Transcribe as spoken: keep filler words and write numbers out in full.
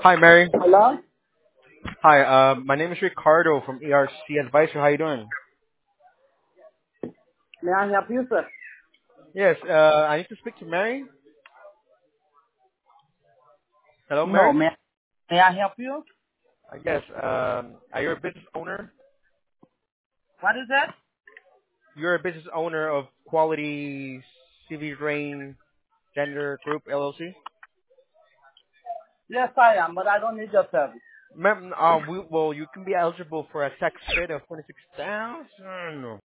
Hi, Mary. Hello? Hi, uh, my name is Ricardo from E R C Advisor. How you doing? May I help you, sir? Yes, uh, I need to speak to Mary. Hello, No, Mary. may, may I help you? I guess. Um, are you a business owner? What is that? You're a business owner of Quality C V Rain Gender Group L L C. Yes, I am, but I don't need your service. Ma'am, uh, we, well, you can be eligible for a tax credit of twenty-six thousand.